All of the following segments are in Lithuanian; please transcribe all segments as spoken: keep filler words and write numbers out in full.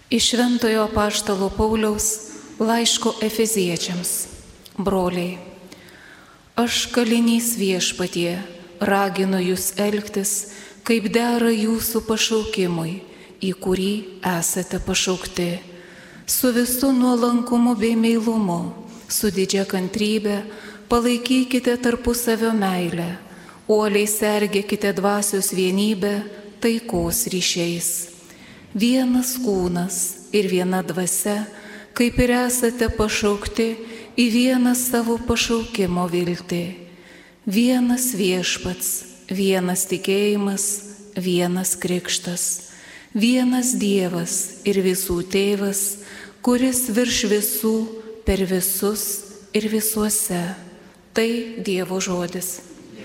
Iš Šventojo apaštalo Pauliaus laiško Efeziečiams. Broliai, aš kalinys viešpatie, raginu jūs elgtis, kaip dera jūsų pašaukimui, į kurį esate pašaukti, su visu nuolankumu bei meilumu, su didžia kantrybė, palaikykite tarpusavio meilę, uoliai sergėkite dvasios vienybę taikos ryšiais. Vienas kūnas ir viena dvasia, kaip ir esate pašaukti į vieną savo pašaukimo viltį. Vienas viešpats, vienas tikėjimas, vienas krikštas, vienas Dievas ir visų tėvas, kuris virš visų, per visus ir visuose. Tai Dievo žodis.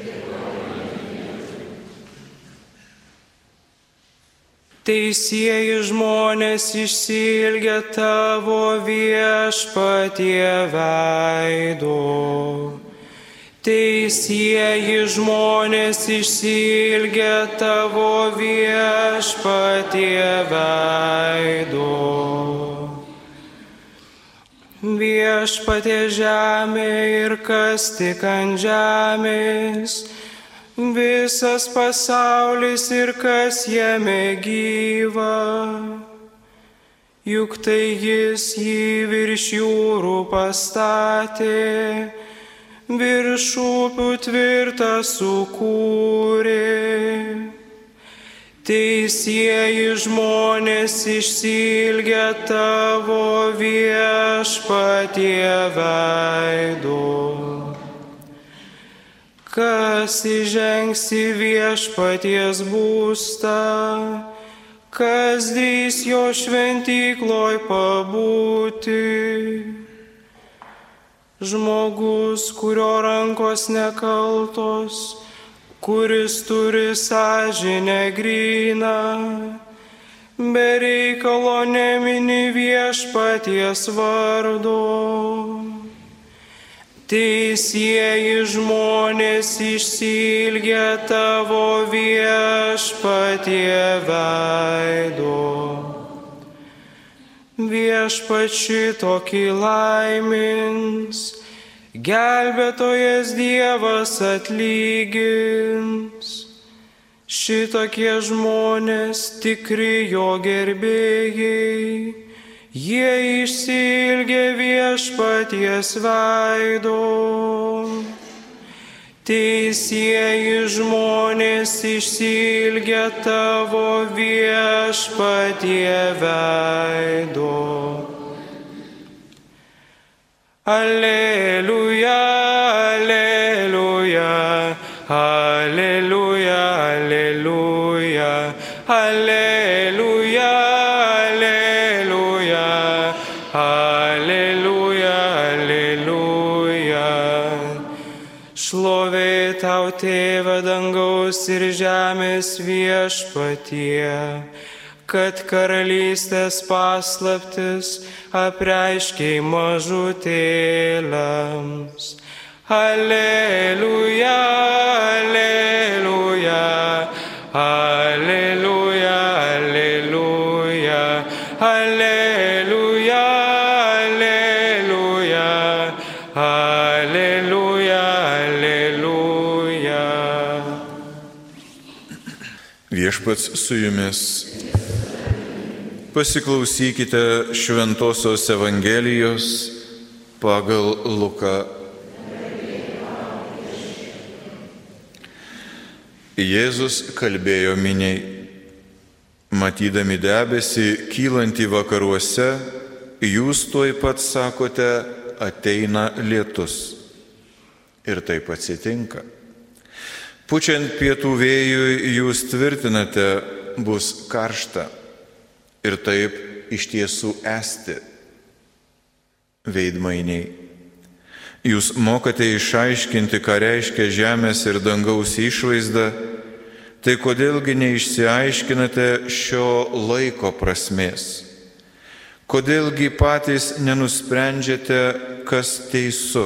Teisieji žmonės išsiilgia tavo viešpatie veido. Teisieji žmonės išsiilgia tavo viešpatie veido. Viešpatie žemė ir kas tik ant žemės, visas pasaulis ir kas jame gyva, juk tai jis jį virš jūrų pastatė, virš upių tvirtą sukūrė. Teisieji žmonės išsiilgia tavo viešpatie veido. Kas įžengs į viešpaties būstą, kas drįs jo šventykloj pabūti. Žmogus, kurio rankos nekaltos, kuris turi sąžinę gryną, be reikalo nemini viešpaties vardo. Teisieji žmonės išsiilgia tavo viešpatie veido. Viešpats šitokį laimins, gelbėtojas Dievas atlygins. Šitokie žmonės tikri jo gerbėjai, jie išsiilgia viešpaties veido. Teisieji žmonės išsiilgia tavo viešpatie veido. Aleliuja, aleliuja, aleliuja, aleliuja, aleliuja. Šlovė tau, Tėve dangaus ir žemės viešpatie, kad karalystės paslaptis apreiškei mažutėliams. Aleliuja, aleliuja, aleliuja, aleliuja, aleliuja, aleliuja, aleliuja. Viešpats su jumis. Pasiklausykite Šventosios Evangelijos pagal Luką. Jėzus kalbėjo miniai, matydami debesį kylantį vakaruose, jūs tuoj pat sakote, ateina lietus. Ir taip atsitinka. Pučiant pietų vėjui jūs tvirtinate, bus karšta. Ir taip iš tiesų esti. Veidmainiai. Jūs mokate išaiškinti, ką reiškia žemės ir dangaus išvaizda, tai kodėlgi neišsiaiškinate šio laiko prasmės? Kodėlgi patys nenusprendžiate, kas teisu?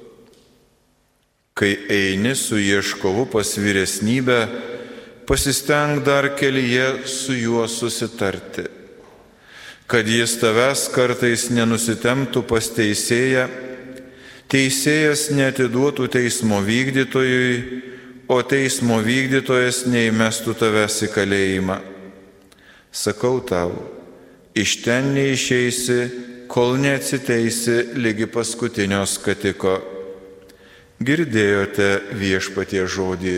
Kai eini su ieškovu pas vyresnybę, pasistenk dar kelyje su juo susitarti, kad jis tavęs kartais nenusitemptų pas teisėją, teisėjas neatiduotų teismo vykdytojui, o teismo vykdytojas neįmestų tavęs į kalėjimą. Sakau tau, iš ten neišeisi, kol neatsiteisi lygi paskutinio skatiko. Girdėjote viešpatie žodį.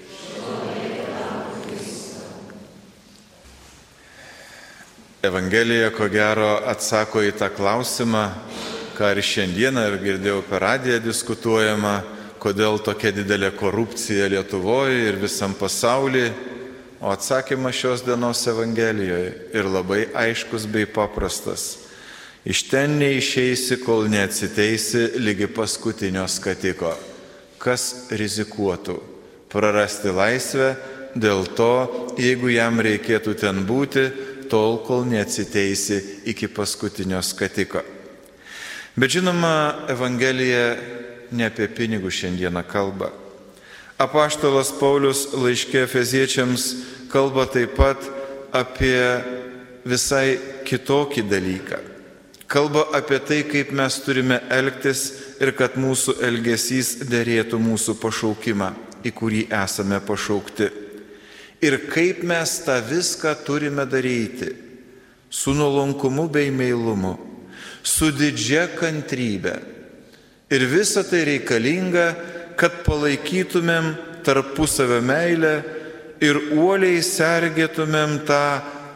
Evangelija, ko gero, atsako į tą klausimą, ką ir šiandieną ir girdėjau per radiją diskutuojama, kodėl tokia didelė korupcija Lietuvoje ir visam pasaulyje. O atsakymas šios dienos Evangelijoje ir labai aiškus bei paprastas. Iš ten neišeisi, kol neatsiteisi lygi paskutinio skatiko. Kas rizikuotų prarasti laisvę dėl to, jeigu jam reikėtų ten būti, tol, kol neatsiteisi iki paskutinio skatiko. Bet žinoma, Evangelija ne apie pinigus šiandieną kalba. Apaštalas Paulius laiške Efeziečiams kalba taip pat apie visai kitokį dalyką. Kalba apie tai, kaip mes turime elgtis ir kad mūsų elgesys derėtų mūsų pašaukimą, į kurį esame pašaukti. Ir kaip mes tą viską turime daryti su nuolankumu bei meilumu, su didžia kantrybe. Ir visa tai reikalinga, kad palaikytumėm tarpusavio meilę ir uoliai sergėtumėm tą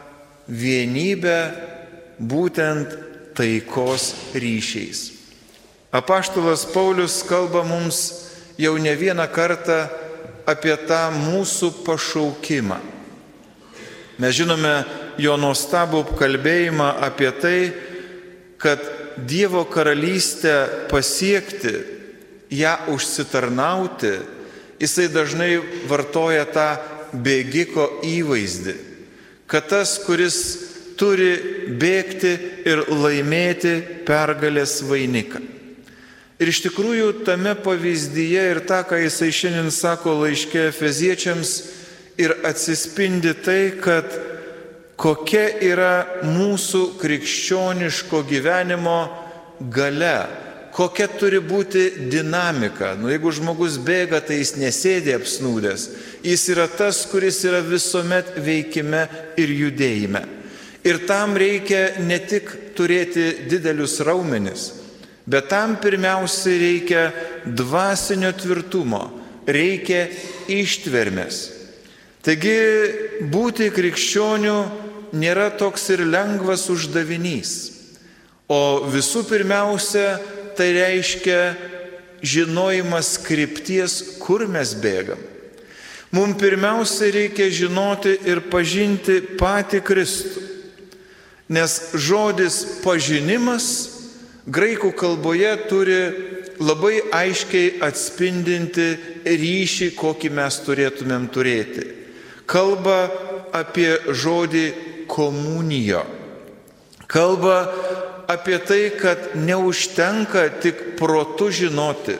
vienybę būtent taikos ryšiais. Apaštalas Paulius kalba mums jau ne vieną kartą apie tą mūsų pašaukimą. Mes žinome jo nuostabų kalbėjimą apie tai, kad Dievo karalystę pasiekti, ją užsitarnauti, jisai dažnai vartoja tą bėgiko įvaizdį, kad tas, kuris turi bėgti ir laimėti pergalės vainiką. Ir iš tikrųjų tame pavyzdyje ir tą, ką jisai šiandien sako laiške Efeziečiams, ir atsispindi tai, kad kokia yra mūsų krikščioniško gyvenimo galia, kokia turi būti dinamika. Nu, jeigu žmogus bėga, tai jis nesėdė apsnūdęs. Jis yra tas, kuris yra visuomet veikime ir judėjime. Ir tam reikia ne tik turėti didelius raumenis, bet tam pirmiausiai reikia dvasinio tvirtumo, reikia ištvermės. Taigi būti krikščioniu nėra toks ir lengvas uždavinys, o visų pirmiausia tai reiškia žinojimas krypties, kur mes bėgam. Mums pirmiausia reikia žinoti ir pažinti patį Kristų, nes žodis pažinimas graikų kalboje turi labai aiškiai atspindinti ryšį, kokį mes turėtumėm turėti. Kalba apie žodį komunijo. Kalba apie tai, kad neužtenka tik protu žinoti.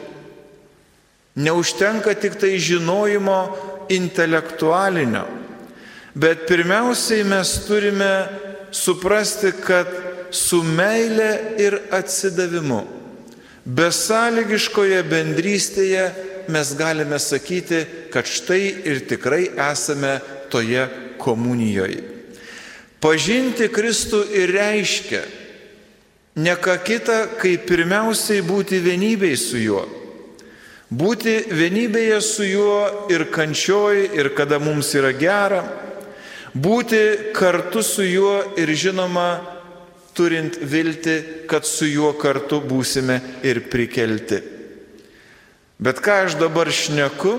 Neužtenka tik tai žinojimo intelektualinio. Bet pirmiausiai mes turime suprasti, kad su meile ir atsidavimu, besąlygiškoje bendrystėje mes galime sakyti, kad štai ir tikrai esame toje komunijoje. Pažinti Kristų ir reiškia ne ką kita, kaip pirmiausiai būti vienybėje su juo. Būti vienybėje su juo ir kančioj, ir kada mums yra gera. Būti kartu su juo ir žinoma, turint viltį, kad su juo kartu būsime ir prikelti. Bet ką aš dabar šneku,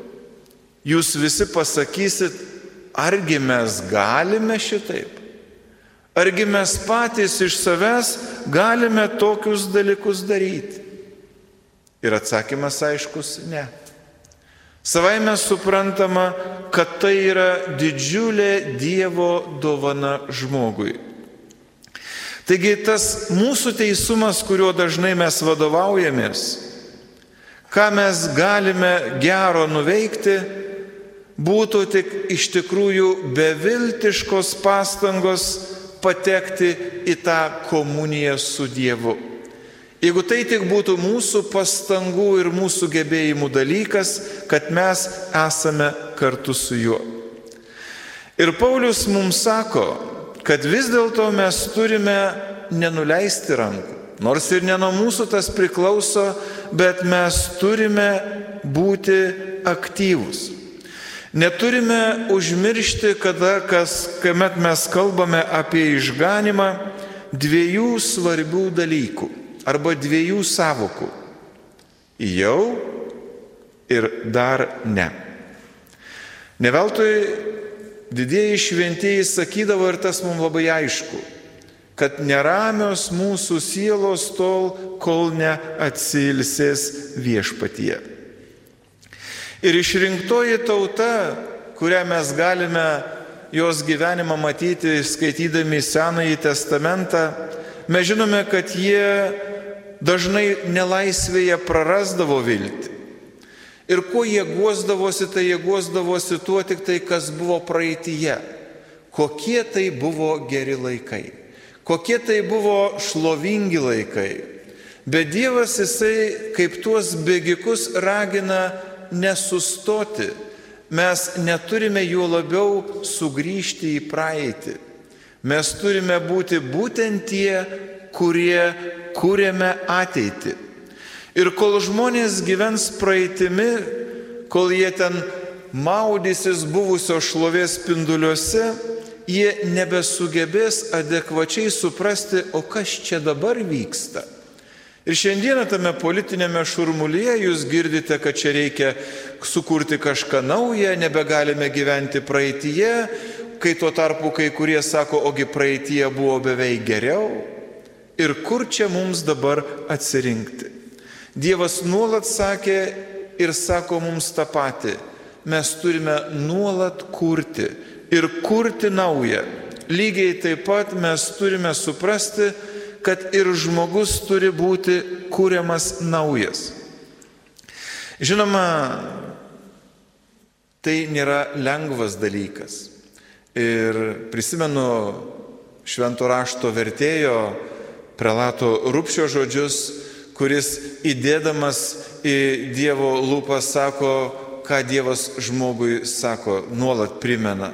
jūs visi pasakysit, argi mes galime šitaip? Argi mes patys iš savęs galime tokius dalykus daryti? Ir atsakymas aiškus, ne. Savaime suprantama, kad tai yra didžiulė Dievo dovana žmogui. Taigi tas mūsų teisumas, kuriuo dažnai mes vadovaujamės, ką mes galime gero nuveikti, būtų tik iš tikrųjų beviltiškos pastangos patekti į tą komuniją su Dievu. Jeigu tai tik būtų mūsų pastangų ir mūsų gebėjimų dalykas, kad mes esame kartu su Juo. Ir Paulius mums sako, kad vis dėlto mes turime nenuleisti rankų. Nors ir ne nuo mūsų tas priklauso, bet mes turime būti aktyvūs. Neturime užmiršti, kada, kas, kuomet mes kalbame apie išganimą, dviejų svarbių dalykų arba dviejų sąvokų. Jau ir dar ne. Ne veltui didieji šventieji sakydavo, ir tas mums labai aišku, kad neramios mūsų sielos tol, kol neatsilsės viešpatyje. Ir išrinktoji tauta, kurią mes galime jos gyvenimą matyti, skaitydami Senąjį testamentą, mes žinome, kad jie dažnai nelaisvėje prarasdavo viltį. Ir kuo jie guosdavosi, tai jie guosdavosi tuo tik tai, kas buvo praeityje. Kokie tai buvo geri laikai. Kokie tai buvo šlovingi laikai. Bet Dievas, jisai kaip tuos bėgikus ragina nesustoti. Mes neturime juo labiau sugrįžti į praeitį. Mes turime būti būtent tie, kurie kūrėme ateitį. Ir kol žmonės gyvens praeitimi, kol jie ten maudysis buvusios šlovės spinduliuose, jie nebesugebės adekvačiai suprasti, o kas čia dabar vyksta. Ir šiandieną tame politinėme šurmulyje jūs girdite, kad čia reikia sukurti kažką naują, nebegalime gyventi praeityje, kai tuo tarpu kai kurie sako, ogi praeityje buvo beveik geriau. Ir kur čia mums dabar atsirinkti? Dievas nuolat sakė ir sako mums tą patį. Mes turime nuolat kurti ir kurti naują. Lygiai taip pat mes turime suprasti, kad ir žmogus turi būti kuriamas naujas. Žinoma, tai nėra lengvas dalykas. Ir prisimenu švento rašto vertėjo prelato Rupšio žodžius, kuris įdėdamas į Dievo lūpas sako, ką Dievas žmogui sako, nuolat primena.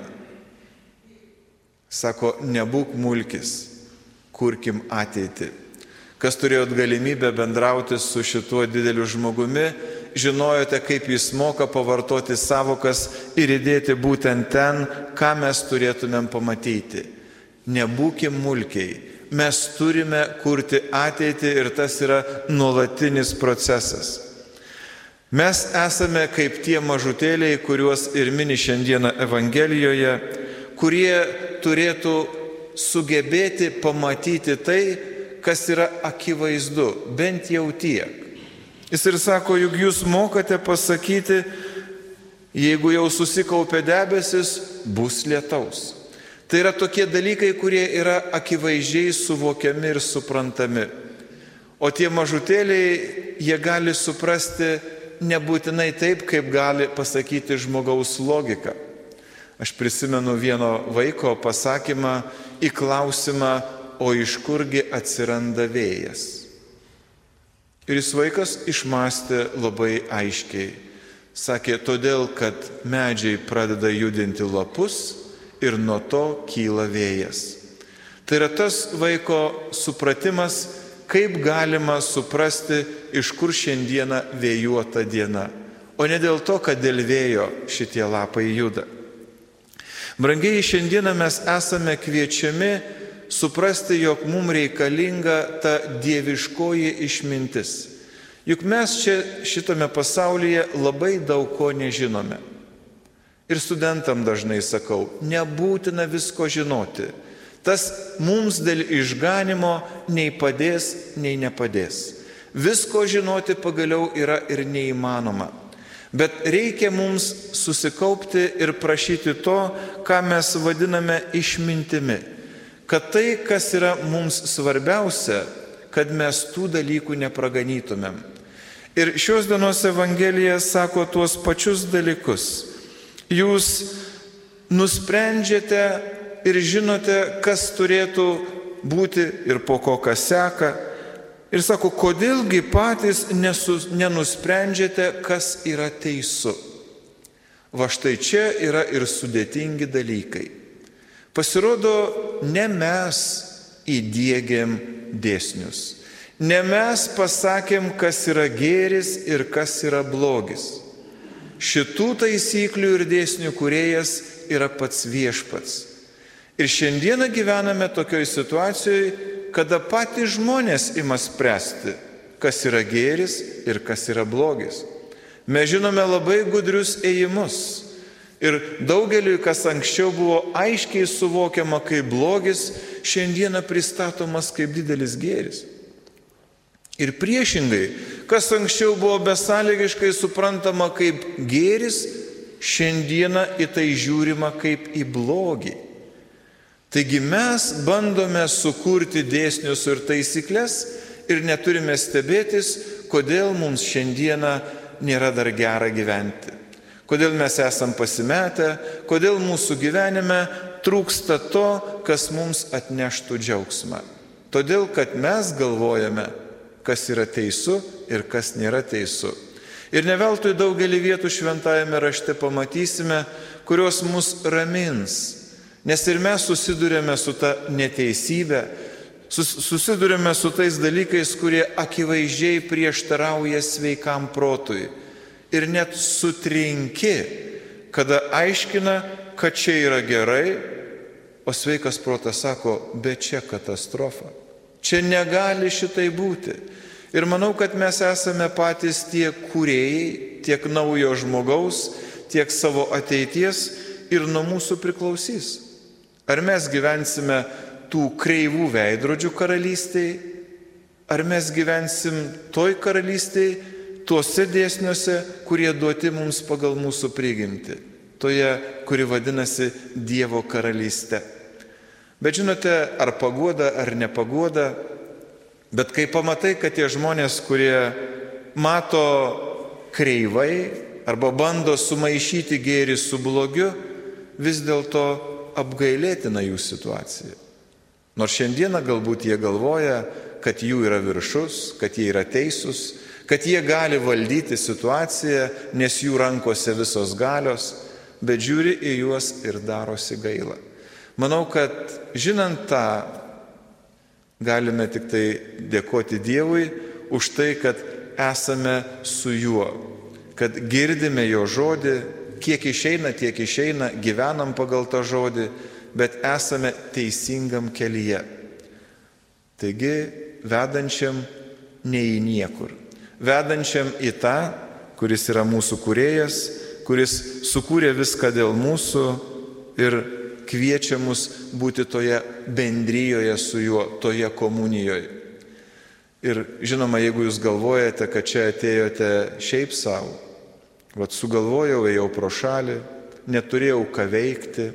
Sako, nebūk mulkis, kurkim ateitį. Kas turėjot galimybę bendrauti su šituo dideliu žmogumi, žinojote, kaip jis moka pavartoti savokas ir įdėti būtent ten, ką mes turėtumėm pamatyti. Nebūkim mulkiai. Mes turime kurti ateitį ir tas yra nuolatinis procesas. Mes esame kaip tie mažutėliai, kuriuos ir mini šiandieną Evangelijoje, kurie turėtų sugebėti pamatyti tai, kas yra akivaizdu, bent jau tiek. Jis ir sako, juk jūs mokate pasakyti, jeigu jau susikaupė debesis, bus lietaus. Tai yra tokie dalykai, kurie yra akivaizdžiai suvokiami ir suprantami. O tie mažutėliai, jie gali suprasti nebūtinai taip, kaip gali pasakyti žmogaus logika. Aš prisimenu vieno vaiko pasakymą į klausimą, o iš kurgi atsiranda vėjas. Ir jis vaikas išmastė labai aiškiai. Sakė, todėl, kad medžiai pradeda judinti lapus, ir nuo to kyla vėjas. Tai yra tas vaiko supratimas, kaip galima suprasti, iš kur šiandieną vėjuota diena, o ne dėl to, kad dėl vėjo šitie lapai juda. Brangiai, šiandieną mes esame kviečiami suprasti, jog mums reikalinga ta dieviškoji išmintis. Juk mes čia šitame pasaulyje labai daug ko nežinome. Ir studentam dažnai sakau, nebūtina visko žinoti. Tas mums dėl išganimo nei padės, nei nepadės. Visko žinoti pagaliau yra ir neįmanoma. Bet reikia mums susikaupti ir prašyti to, ką mes vadiname išmintimi. Kad tai, kas yra mums svarbiausia, kad mes tų dalykų nepraganytumėm. Ir šios dienos Evangelija sako tuos pačius dalykus. Jūs nusprendžiate ir žinote, kas turėtų būti ir po ko kas seka. Ir sako, kodėlgi patys nesus, nenusprendžiate, kas yra teisu. Va štai čia yra ir sudėtingi dalykai. Pasirodo, ne mes įdiegėm dėsnius. Ne mes pasakėm, kas yra gėris ir kas yra blogis. Šitų taisyklių ir dėsnių kūrėjas yra pats viešpats. Ir šiandieną gyvename tokioje situacijoje, kada patys žmonės ima spręsti, kas yra gėris ir kas yra blogis. Mes žinome labai gudrius ėjimus. Ir daugeliui, kas anksčiau buvo aiškiai suvokiama kaip blogis, šiandieną pristatomas kaip didelis gėris. Ir priešingai, kas anksčiau buvo besąlygiškai suprantama kaip gėris, šiandieną į tai žiūrima kaip į blogį. Taigi mes bandome sukurti dėsnius ir taisyklės ir neturime stebėtis, kodėl mums šiandieną nėra dar gera gyventi. Kodėl mes esam pasimetę, kodėl mūsų gyvenime trūksta to, kas mums atneštų džiaugsmą. Todėl, kad mes galvojame, kas yra teisu ir kas nėra teisu. Ir ne veltui daugelį vietų šventajame rašte pamatysime, kurios mus ramins. Nes ir mes susidurėme su ta neteisybė, susidurėme su tais dalykais, kurie akivaizdžiai prieštarauja sveikam protui. Ir net sutrinki, kada aiškina, kad čia yra gerai, o sveikas protas sako, bet čia katastrofa. Čia negali šitai būti. Ir manau, kad mes esame patys tiek kūrėjai, tiek naujo žmogaus, tiek savo ateities ir nuo mūsų priklausys. Ar mes gyvensime tų kreivų veidrodžių karalystėje, ar mes gyvensim toj karalystėje, tuose dėsniuose, kurie duoti mums pagal mūsų prigimtį, toje, kuri vadinasi Dievo karalystė. Bet žinote, ar paguoda, ar nepaguoda, bet kai pamatai, kad tie žmonės, kurie mato kreivai arba bando sumaišyti gėrį su blogiu, vis dėlto apgailėtina jų situacija. Nors šiandieną galbūt jie galvoja, kad jų yra viršus, kad jie yra teisūs, kad jie gali valdyti situaciją, nes jų rankose visos galios, bet žiūri į juos ir darosi gaila. Manau, kad žinant tą, galime tik tai dėkoti Dievui už tai, kad esame su juo, kad girdime jo žodį, kiek išeina, tiek išeina, gyvenam pagal tą žodį, bet esame teisingam kelyje. Taigi, vedančiam ne į niekur. Vedančiam į tą, kuris yra mūsų kūrėjas, kuris sukūrė viską dėl mūsų ir kviečia mus būti toje bendryjoje su juo, toje komunijoje. Ir žinoma, jeigu jūs galvojate, kad čia atėjote šiaip savo, vat sugalvojau, ėjau pro šalį, neturėjau ką veikti,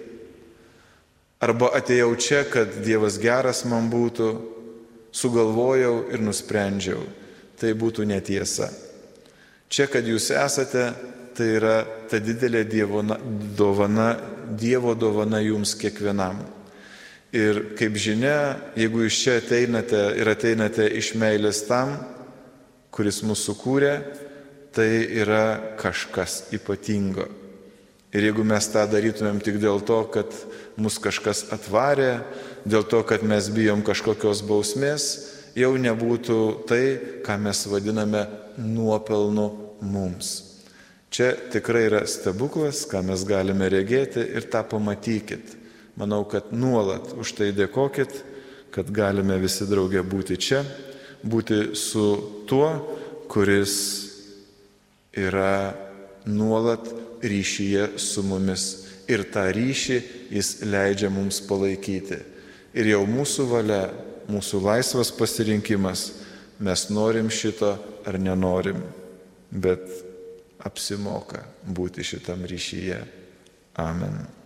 arba atėjau čia, kad Dievas geras man būtų, sugalvojau ir nusprendžiau. Tai būtų netiesa. Čia, kad jūs esate, tai yra ta didelė Dievo dovana, Dievo dovana jums kiekvienam. Ir kaip žinia, jeigu jūs čia ateinate ir ateinate iš meilės tam, kuris mūsų sukūrė, tai yra kažkas ypatingo. Ir jeigu mes tą darytumėm tik dėl to, kad mus kažkas atvarė, dėl to, kad mes bijom kažkokios bausmės, jau nebūtų tai, ką mes vadiname nuopelnu mums. Čia tikrai yra stebuklas, ką mes galime regėti ir tą pamatykit. Manau, kad nuolat už tai dėkokit, kad galime visi drauge būti čia, būti su tuo, kuris yra nuolat ryšyje su mumis. Ir tą ryšį jis leidžia mums palaikyti. Ir jau mūsų valia, mūsų laisvas pasirinkimas, mes norim šito ar nenorim, bet apsimoka būti šitam ryšyje. Amen.